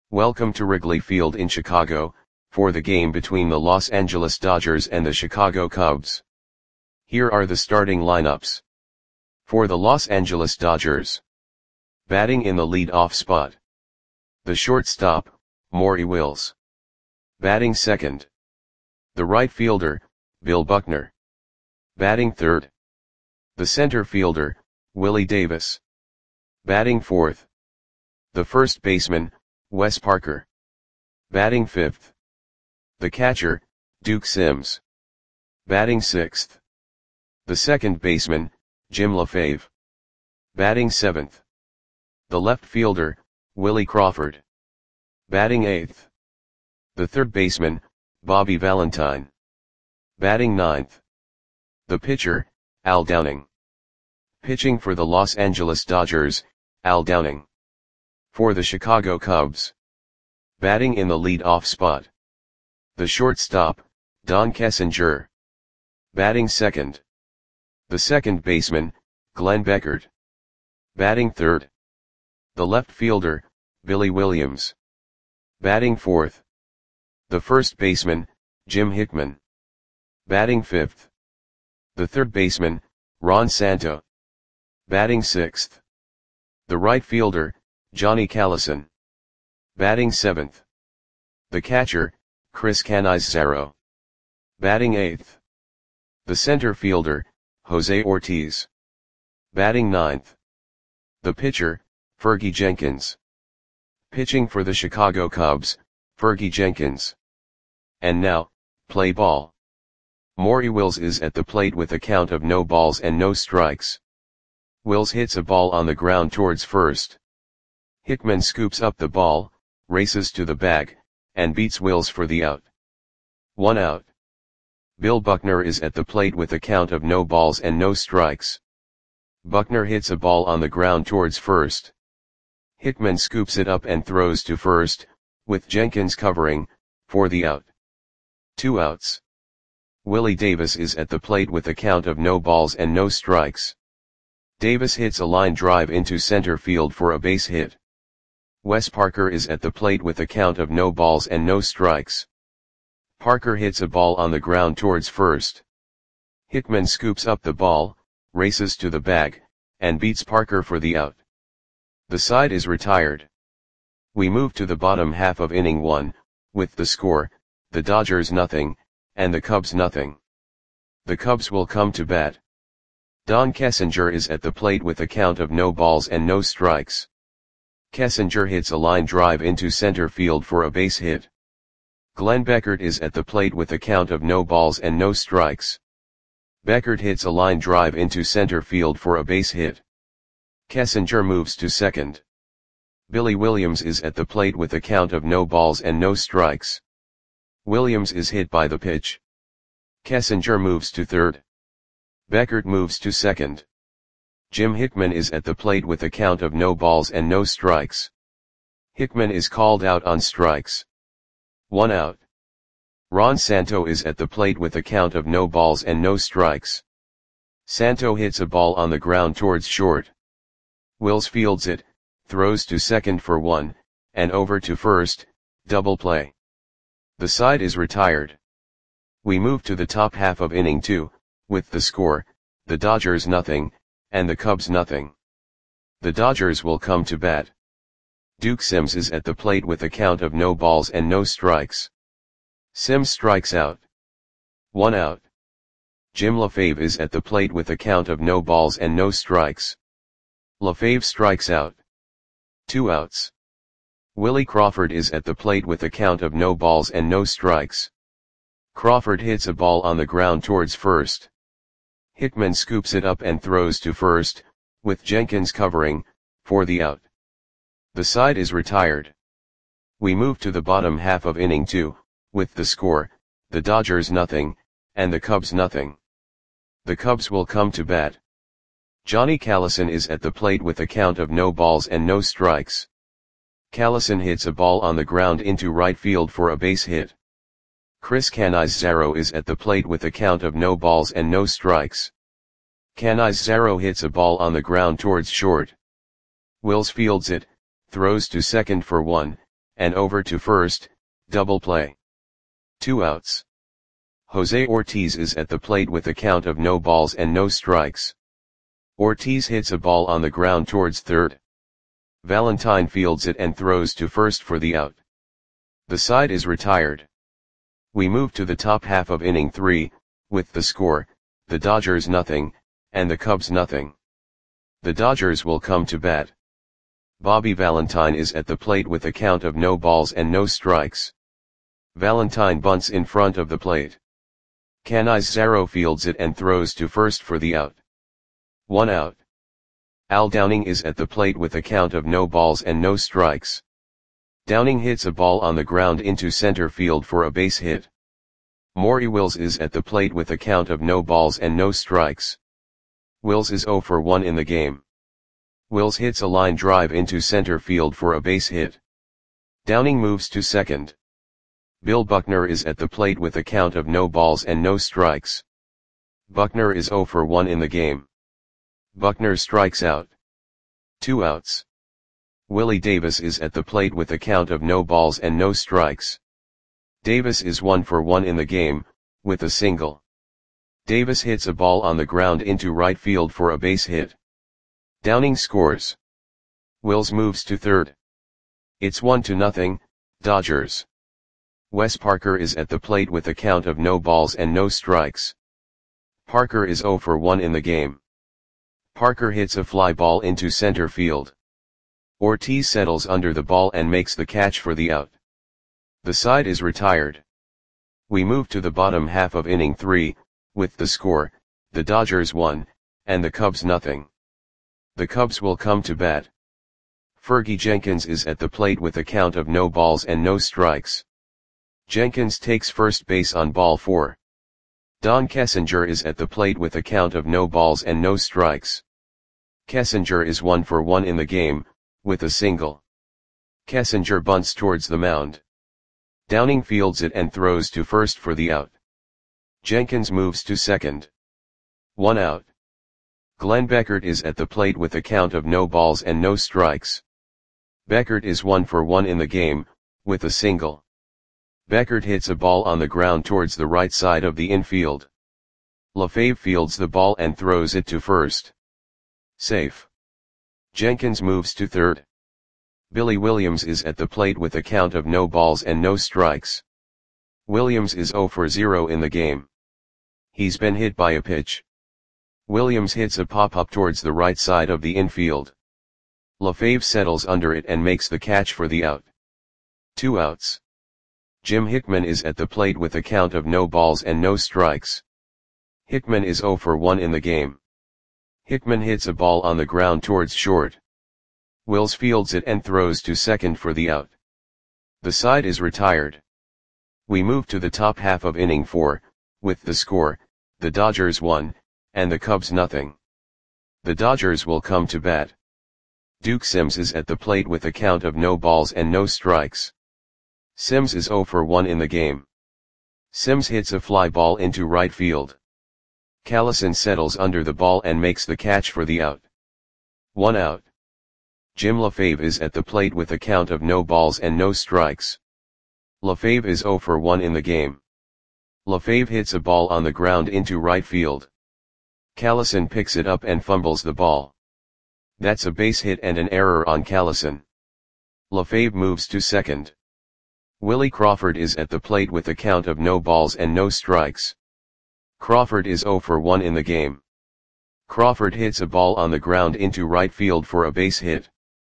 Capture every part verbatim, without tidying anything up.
Welcome to Wrigley Field in Chicago, for the game between the Los Angeles Dodgers and the Chicago Cubs. Here are the starting lineups. For the Los Angeles Dodgers. Batting in the lead-off spot. The shortstop, Maury Wills. Batting second. The right fielder, Bill Buckner. Batting third. The center fielder, Willie Davis. Batting fourth. The first baseman, Wes Parker. Batting fifth. The catcher, Duke Sims. Batting sixth. The second baseman, Jim LaFave. Batting seventh. The left fielder, Willie Crawford. Batting eighth. The third baseman, Bobby Valentine. Batting ninth. The pitcher, Al Downing. Pitching for the Los Angeles Dodgers, Al Downing. For the Chicago Cubs. Batting in the lead-off spot. The shortstop, Don Kessinger. Batting second. The second baseman, Glenn Beckert. Batting third. The left fielder, Billy Williams. Batting fourth. The first baseman, Jim Hickman. Batting fifth. The third baseman, Ron Santo. Batting sixth. The right fielder, Johnny Callison. Batting seventh. The catcher, Chris Cannizzaro. Batting eighth. The center fielder, Jose Ortiz. Batting ninth. The pitcher, Fergie Jenkins. Pitching for the Chicago Cubs, Fergie Jenkins. And now, play ball. Maury Wills is at the plate with a count of no balls and no strikes. Wills hits a ball on the ground towards first. Hickman scoops up the ball, races to the bag, and beats Wills for the out. One out. Bill Buckner is at the plate with a count of no balls and no strikes. Buckner hits a ball on the ground towards first. Hickman scoops it up and throws to first, with Jenkins covering, for the out. Two outs. Willie Davis is at the plate with a count of no balls and no strikes. Davis hits a line drive into center field for a base hit. Wes Parker is at the plate with a count of no balls and no strikes. Parker hits a ball on the ground towards first. Hickman scoops up the ball, races to the bag, and beats Parker for the out. The side is retired. We move to the bottom half of inning one, with the score, the Dodgers nothing, and the Cubs nothing. The Cubs will come to bat. Don Kessinger is at the plate with a count of no balls and no strikes. Kessinger hits a line drive into center field for a base hit. Glenn Beckert is at the plate with a count of no balls and no strikes. Beckert hits a line drive into center field for a base hit. Kessinger moves to second. Billy Williams is at the plate with a count of no balls and no strikes. Williams is hit by the pitch. Kessinger moves to third. Beckert moves to second. Jim Hickman is at the plate with a count of no balls and no strikes. Hickman is called out on strikes. One out. Ron Santo is at the plate with a count of no balls and no strikes. Santo hits a ball on the ground towards short. Wills fields it, throws to second for one, and over to first, double play. The side is retired. We move to the top half of inning two, with the score, the Dodgers nothing, and the Cubs nothing. The Dodgers will come to bat. Duke Sims is at the plate with a count of no balls and no strikes. Sims strikes out. One out. Jim LaFave is at the plate with a count of no balls and no strikes. LaFave strikes out. Two outs. Willie Crawford is at the plate with a count of no balls and no strikes. Crawford hits a ball on the ground towards first. Hickman scoops it up and throws to first, with Jenkins covering, for the out. The side is retired. We move to the bottom half of inning two, with the score, the Dodgers nothing, and the Cubs nothing. The Cubs will come to bat. Johnny Callison is at the plate with a count of no balls and no strikes. Callison hits a ball on the ground into right field for a base hit. Chris Cannizzaro is at the plate with a count of no balls and no strikes. Cannizzaro hits a ball on the ground towards short. Wills fields it, throws to second for one, and over to first, double play. Two outs. Jose Ortiz is at the plate with a count of no balls and no strikes. Ortiz hits a ball on the ground towards third. Valentine fields it and throws to first for the out. The side is retired. We move to the top half of inning three, with the score, the Dodgers nothing, and the Cubs nothing. The Dodgers will come to bat. Bobby Valentine is at the plate with a count of no balls and no strikes. Valentine bunts in front of the plate. Canizares fields it and throws to first for the out. One out. Al Downing is at the plate with a count of no balls and no strikes. Downing hits a ball on the ground into center field for a base hit. Maury Wills is at the plate with a count of no balls and no strikes. Wills is oh for one in the game. Wills hits a line drive into center field for a base hit. Downing moves to second. Bill Buckner is at the plate with a count of no balls and no strikes. Buckner is oh for one in the game. Buckner strikes out. Two outs. Willie Davis is at the plate with a count of no balls and no strikes. Davis is one for one in the game, with a single. Davis hits a ball on the ground into right field for a base hit. Downing scores. Wills moves to third. It's one to nothing, Dodgers. Wes Parker is at the plate with a count of no balls and no strikes. Parker is oh for one in the game. Parker hits a fly ball into center field. Ortiz settles under the ball and makes the catch for the out. The side is retired. We move to the bottom half of inning three, with the score, the Dodgers one, and the Cubs nothing. The Cubs will come to bat. Fergie Jenkins is at the plate with a count of no balls and no strikes. Jenkins takes first base on ball four. Don Kessinger is at the plate with a count of no balls and no strikes. Kessinger is one for one in the game, with a single. Kessinger bunts towards the mound. Downing fields it and throws to first for the out. Jenkins moves to second. One out. Glenn Beckert is at the plate with a count of no balls and no strikes. Beckert is one for one in the game, with a single. Beckert hits a ball on the ground towards the right side of the infield. LaFave fields the ball and throws it to first. Safe. Jenkins moves to third. Billy Williams is at the plate with a count of no balls and no strikes. Williams is oh for zero in the game. He's been hit by a pitch. Williams hits a pop-up towards the right side of the infield. LaFave settles under it and makes the catch for the out. Two outs. Jim Hickman is at the plate with a count of no balls and no strikes. Hickman is oh for one in the game. Hickman hits a ball on the ground towards short. Wills fields it and throws to second for the out. The side is retired. We move to the top half of inning four, with the score, the Dodgers one, and the Cubs nothing. The Dodgers will come to bat. Duke Sims is at the plate with a count of no balls and no strikes. Sims is oh for one in the game. Sims hits a fly ball into right field. Callison settles under the ball and makes the catch for the out. One out. Jim LaFave is at the plate with a count of no balls and no strikes. LaFave is oh for one in the game. LaFave hits a ball on the ground into right field. Callison picks it up and fumbles the ball. That's a base hit and an error on Callison. LaFave moves to second. Willie Crawford is at the plate with a count of no balls and no strikes. Crawford is oh for one in the game. Crawford hits a ball on the ground into right field for a base hit.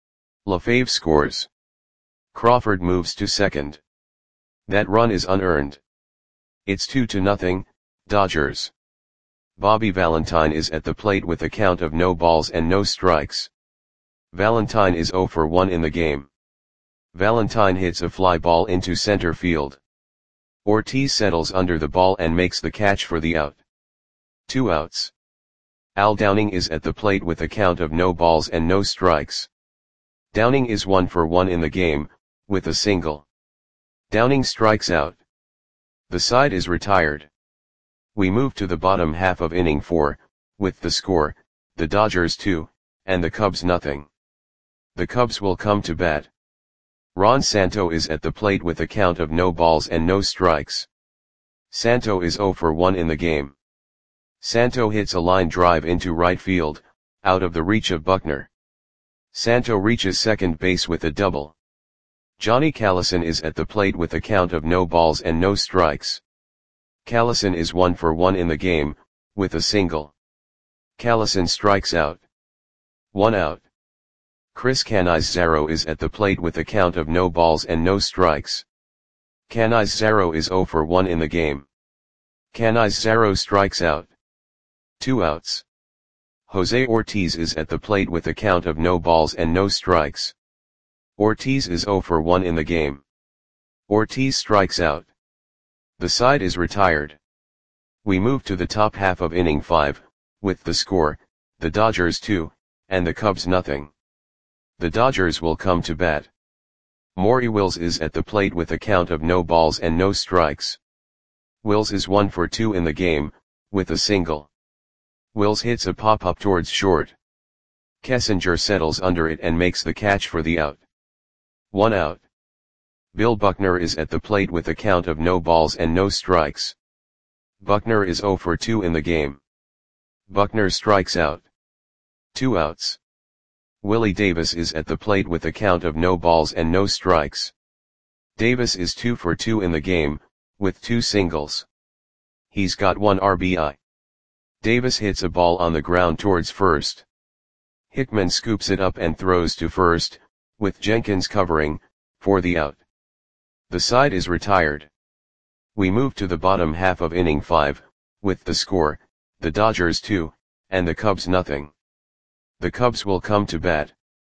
LaFave scores. Crawford moves to second. That run is unearned. It's two to nothing, Dodgers. Bobby Valentine is at the plate with a count of no balls and no strikes. Valentine is oh for one in the game. Valentine hits a fly ball into center field. Ortiz settles under the ball and makes the catch for the out. Two outs. Al Downing is at the plate with a count of no balls and no strikes. Downing is one for one in the game, with a single. Downing strikes out. The side is retired. We move to the bottom half of inning four, with the score, the Dodgers two, and the Cubs nothing. The Cubs will come to bat. Ron Santo is at the plate with a count of no balls and no strikes. Santo is zero for one in the game. Santo hits a line drive into right field, out of the reach of Buckner. Santo reaches second base with a double. Johnny Callison is at the plate with a count of no balls and no strikes. Callison is one for one in the game, with a single. Callison strikes out. One out. Chris Canizaro is at the plate with a count of no balls and no strikes. Canizaro is zero for one in the game. Canizaro strikes out. Two outs. Jose Ortiz is at the plate with a count of no balls and no strikes. Ortiz is zero for one in the game. Ortiz strikes out. The side is retired. We move to the top half of inning five, with the score, the Dodgers two, and the Cubs nothing. The Dodgers will come to bat. Maury Wills is at the plate with a count of no balls and no strikes. Wills is one for two in the game, with a single. Wills hits a pop-up towards short. Kessinger settles under it and makes the catch for the out. One out. Bill Buckner is at the plate with a count of no balls and no strikes. Buckner is zero for two in the game. Buckner strikes out. Two outs. Willie Davis is at the plate with a count of no balls and no strikes. Davis is two for two in the game, with two singles. He's got one R B I. Davis hits a ball on the ground towards first. Hickman scoops it up and throws to first, with Jenkins covering, for the out. The side is retired. We move to the bottom half of inning five, with the score, the Dodgers two, and the Cubs nothing. The Cubs will come to bat.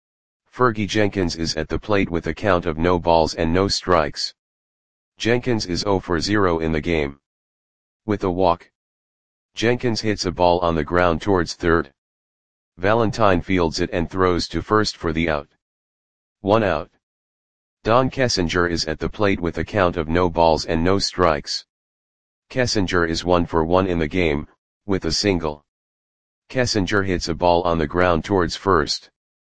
Fergie Jenkins is at the plate with a count of no balls and no strikes. Jenkins is zero for zero in the game. With a walk. Jenkins hits a ball on the ground towards third. Valentine fields it and throws to first for the out. One out. Don Kessinger is at the plate with a count of no balls and no strikes. Kessinger is one for one in the game, with a single. Kessinger hits a ball on the ground towards first.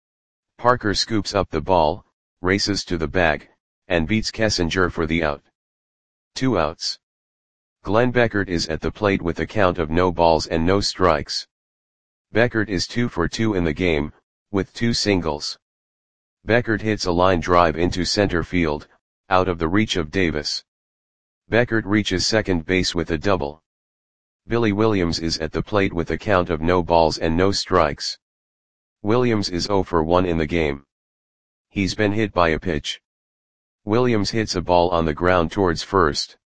Parker scoops up the ball, races to the bag, and beats Kessinger for the out. Two outs. Glenn Beckert is at the plate with a count of no balls and no strikes. Beckert is two for two in the game, with two singles. Beckert hits a line drive into center field, out of the reach of Davis. Beckert reaches second base with a double. Billy Williams is at the plate with a count of no balls and no strikes. Williams is zero for one in the game. He's been hit by a pitch. Williams hits a ball on the ground towards first.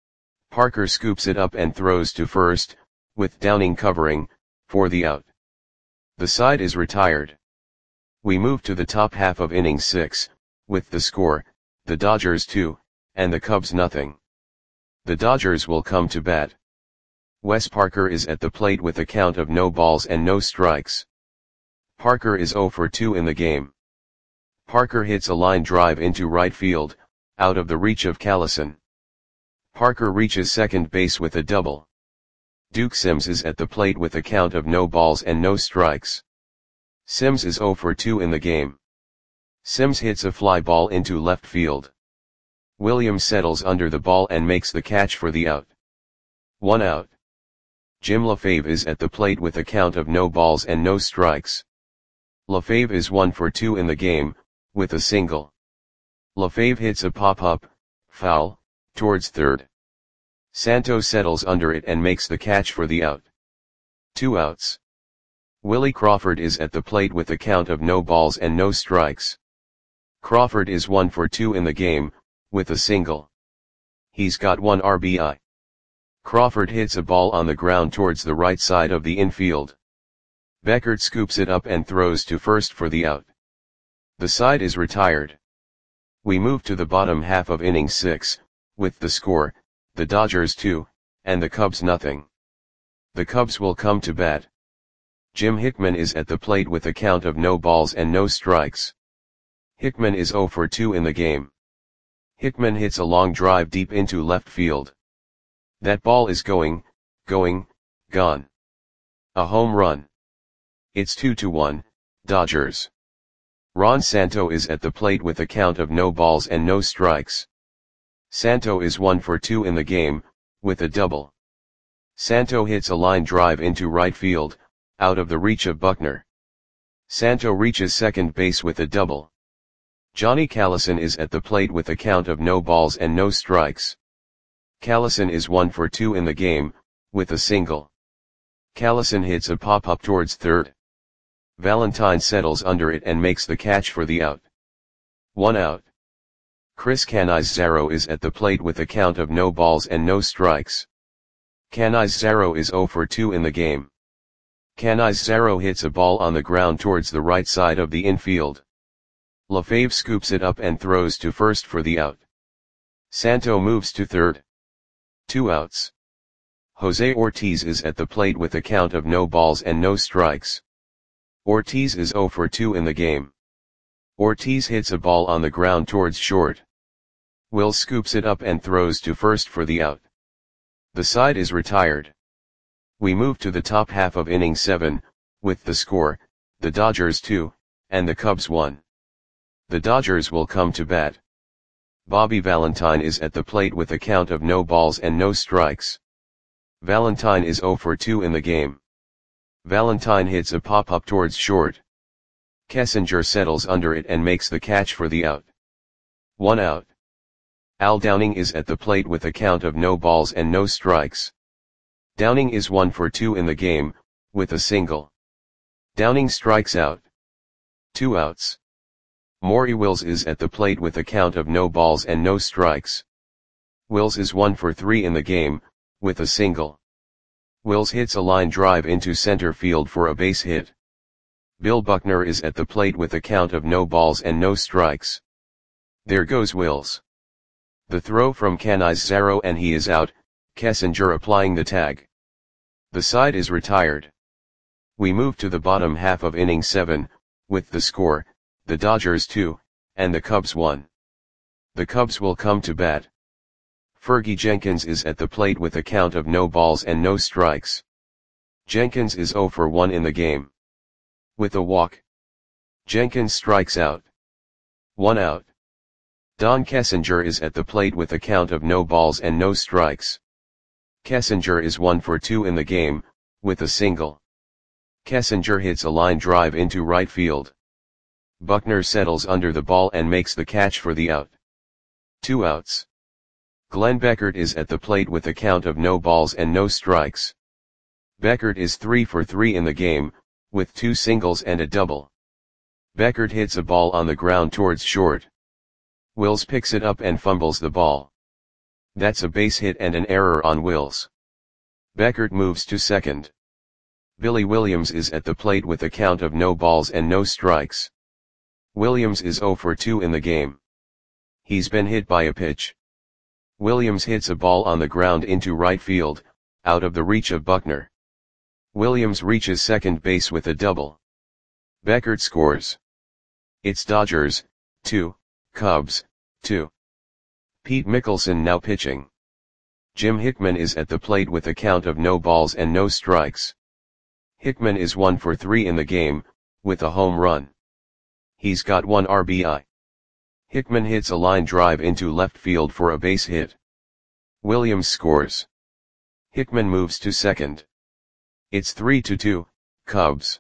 Parker scoops it up and throws to first, with Downing covering, for the out. The side is retired. We move to the top half of inning six, with the score, the Dodgers two, and the Cubs nothing. The Dodgers will come to bat. Wes Parker is at the plate with a count of no balls and no strikes. Parker is zero for two in the game. Parker hits a line drive into right field, out of the reach of Callison. Parker reaches second base with a double. Duke Sims is at the plate with a count of no balls and no strikes. Sims is zero for two in the game. Sims hits a fly ball into left field. Williams settles under the ball and makes the catch for the out. One out. Jim LaFave is at the plate with a count of no balls and no strikes. LaFave is one for two in the game, with a single. LaFave hits a pop-up, foul, towards third. Santos settles under it and makes the catch for the out. Two outs. Willie Crawford is at the plate with a count of no balls and no strikes. Crawford is one for two in the game, with a single. He's got one R B I. Crawford hits a ball on the ground towards the right side of the infield. Beckert scoops it up and throws to first for the out. The side is retired. We move to the bottom half of inning six, with the score, the Dodgers two, and the Cubs nothing. The Cubs will come to bat. Jim Hickman is at the plate with a count of no balls and no strikes. Hickman is zero for two in the game. Hickman hits a long drive deep into left field. That ball is going, going, gone. A home run. It's two to one, Dodgers. Ron Santo is at the plate with a count of no balls and no strikes. Santo is one for two in the game, with a double. Santo hits a line drive into right field, out of the reach of Buckner. Santo reaches second base with a double. Johnny Callison is at the plate with a count of no balls and no strikes. Callison is one for two in the game, with a single. Callison hits a pop-up towards third. Valentine settles under it and makes the catch for the out. One out. Chris Canizaro is at the plate with a count of no balls and no strikes. Canizaro is zero for two in the game. Canizaro hits a ball on the ground towards the right side of the infield. LaFave scoops it up and throws to first for the out. Santo moves to third. Two outs. Jose Ortiz is at the plate with a count of no balls and no strikes. Ortiz is zero for two in the game. Ortiz hits a ball on the ground towards short. Will scoops it up and throws to first for the out. The side is retired. We move to the top half of inning seven, with the score, the Dodgers two, and the Cubs one. The Dodgers will come to bat. Bobby Valentine is at the plate with a count of no balls and no strikes. Valentine is zero for two in the game. Valentine hits a pop-up towards short. Kessinger settles under it and makes the catch for the out. One out. Al Downing is at the plate with a count of no balls and no strikes. Downing is one for two in the game, with a single. Downing strikes out. Two outs. Maury Wills is at the plate with a count of no balls and no strikes. Wills is one for three in the game, with a single. Wills hits a line drive into center field for a base hit. Bill Buckner is at the plate with a count of no balls and no strikes. There goes Wills. The throw from Canizaro and he is out, Kessinger applying the tag. The side is retired. We move to the bottom half of inning seven, with the score, the Dodgers two, and the Cubs one. The Cubs will come to bat. Fergie Jenkins is at the plate with a count of no balls and no strikes. Jenkins is zero for one in the game. With a walk. Jenkins strikes out. One out. Don Kessinger is at the plate with a count of no balls and no strikes. Kessinger is one for two in the game, with a single. Kessinger hits a line drive into right field. Buckner settles under the ball and makes the catch for the out. Two outs. Glenn Beckert is at the plate with a count of no balls and no strikes. Beckert is three for three in the game, with two singles and a double. Beckert hits a ball on the ground towards short. Wills picks it up and fumbles the ball. That's a base hit and an error on Wills. Beckert moves to second. Billy Williams is at the plate with a count of no balls and no strikes. Williams is zero for two in the game. He's been hit by a pitch. Williams hits a ball on the ground into right field, out of the reach of Buckner. Williams reaches second base with a double. Beckert scores. It's Dodgers, two, Cubs, two. Pete Mickelson now pitching. Jim Hickman is at the plate with a count of no balls and no strikes. Hickman is one for three in the game, with a home run. He's got one R B I. Hickman hits a line drive into left field for a base hit. Williams scores. Hickman moves to second. It's three to two, Cubs.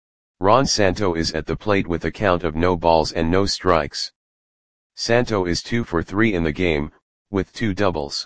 Ron Santo is at the plate with a count of no balls and no strikes. Santo is two for three in the game, with two doubles.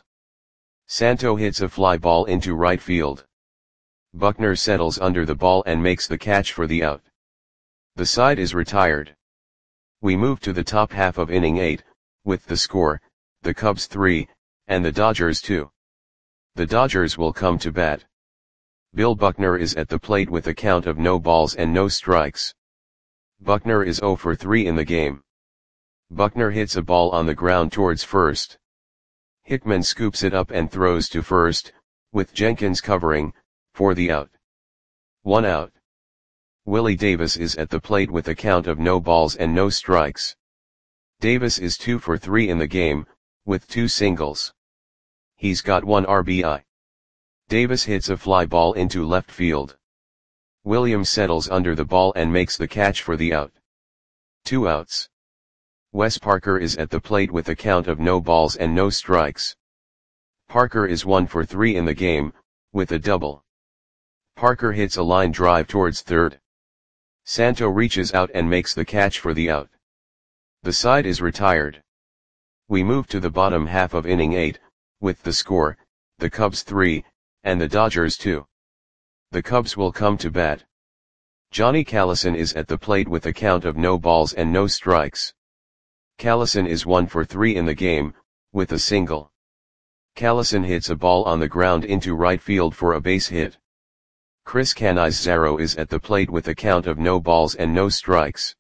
Santo hits a fly ball into right field. Buckner settles under the ball and makes the catch for the out. The side is retired. We move to the top half of inning eight, with the score, the Cubs three, and the Dodgers two. The Dodgers will come to bat. Bill Buckner is at the plate with a count of no balls and no strikes. Buckner is zero for three in the game. Buckner hits a ball on the ground towards first. Hickman scoops it up and throws to first, with Jenkins covering, for the out. One out. Willie Davis is at the plate with a count of no balls and no strikes. Davis is two for three in the game, with two singles. He's got one R B I. Davis hits a fly ball into left field. Williams settles under the ball and makes the catch for the out. Two outs. Wes Parker is at the plate with a count of no balls and no strikes. Parker is one for three in the game, with a double. Parker hits a line drive towards third. Santo reaches out and makes the catch for the out. The side is retired. We move to the bottom half of inning eight, with the score, the Cubs three, and the Dodgers two. The Cubs will come to bat. Johnny Callison is at the plate with a count of no balls and no strikes. Callison is one for three in the game, with a single. Callison hits a ball on the ground into right field for a base hit. Chris Canizaro is at the plate with a count of no balls and no strikes.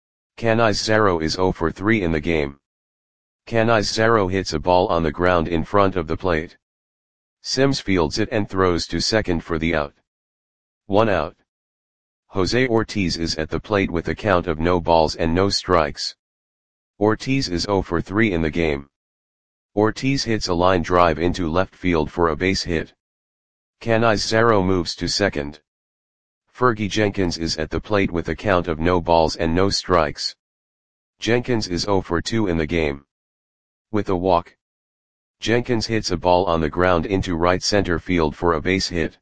Canizaro is zero for three in the game. Canizaro hits a ball on the ground in front of the plate. Sims fields it and throws to second for the out. One out. Jose Ortiz is at the plate with a count of no balls and no strikes. Ortiz is zero for three in the game. Ortiz hits a line drive into left field for a base hit. Canizaro moves to second. Fergie Jenkins is at the plate with a count of no balls and no strikes. Jenkins is zero for two in the game. With a walk. Jenkins hits a ball on the ground into right center field for a base hit.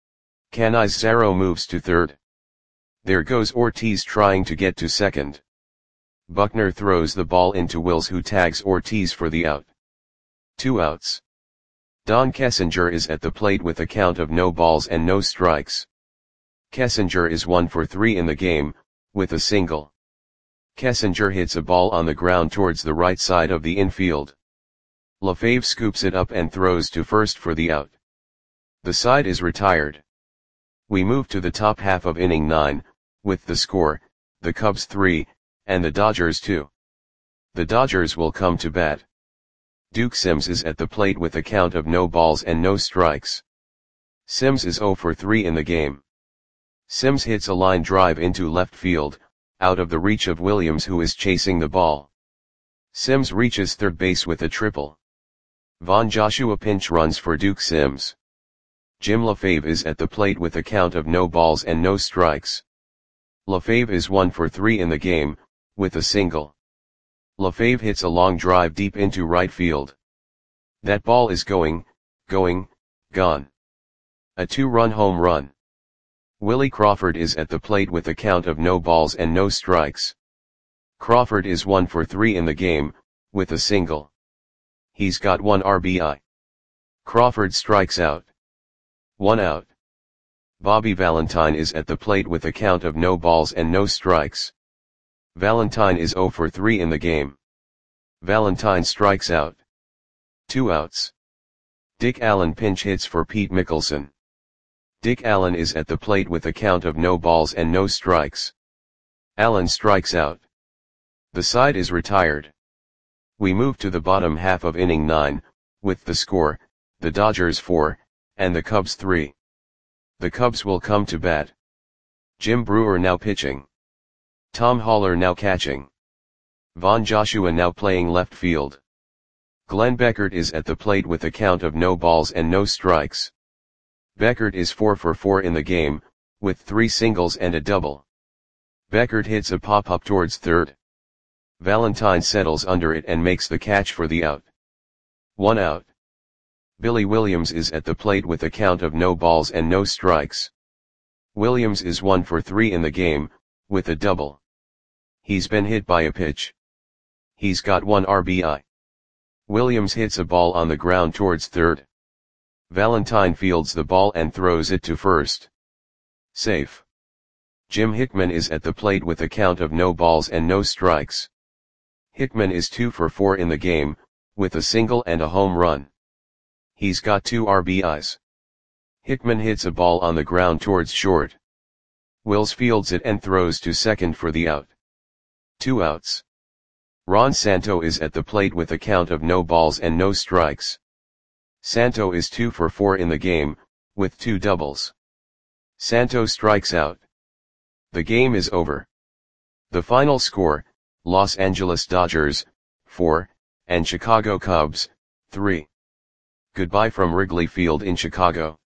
Canizaro moves to third. There goes Ortiz trying to get to second. Buckner throws the ball into Wills, who tags Ortiz for the out. Two outs. Don Kessinger is at the plate with a count of no balls and no strikes. Kessinger is one for three in the game, with a single. Kessinger hits a ball on the ground towards the right side of the infield. LaFave scoops it up and throws to first for the out. The side is retired. We move to the top half of inning nine, with the score, the Cubs three, and the Dodgers two. The Dodgers will come to bat. Duke Sims is at the plate with a count of no balls and no strikes. Sims is zero for three in the game. Sims hits a line drive into left field, out of the reach of Williams, who is chasing the ball. Sims reaches third base with a triple. Von Joshua pinch runs for Duke Sims. Jim LaFave is at the plate with a count of no balls and no strikes. LaFave is one for three in the game, with a single. LaFave hits a long drive deep into right field. That ball is going, going, gone. A two-run home run. Willie Crawford is at the plate with a count of no balls and no strikes. Crawford is one for three in the game, with a single. He's got one R B I. Crawford strikes out. One out. Bobby Valentine is at the plate with a count of no balls and no strikes. Valentine is zero for three in the game. Valentine strikes out. Two outs. Dick Allen pinch hits for Pete Mickelson. Dick Allen is at the plate with a count of no balls and no strikes. Allen strikes out. The side is retired. We move to the bottom half of inning nine, with the score, the Dodgers four, and the Cubs three. The Cubs will come to bat. Jim Brewer now pitching. Tom Haller now catching. Von Joshua now playing left field. Glenn Beckert is at the plate with a count of no balls and no strikes. Beckert is four for four in the game, with three singles and a double. Beckert hits a pop-up towards third. Valentine settles under it and makes the catch for the out. One out. Billy Williams is at the plate with a count of no balls and no strikes. Williams is one for three in the game, with a double. He's been hit by a pitch. He's got one R B I. Williams hits a ball on the ground towards third. Valentine fields the ball and throws it to first. Safe. Jim Hickman is at the plate with a count of no balls and no strikes. Hickman is two for four in the game, with a single and a home run. He's got two R B Is. Hickman hits a ball on the ground towards short. Wills fields it and throws to second for the out. Two outs. Ron Santo is at the plate with a count of no balls and no strikes. Santo is two for four in the game, with two doubles. Santo strikes out. The game is over. The final score, Los Angeles Dodgers, four, and Chicago Cubs, three. Goodbye from Wrigley Field in Chicago.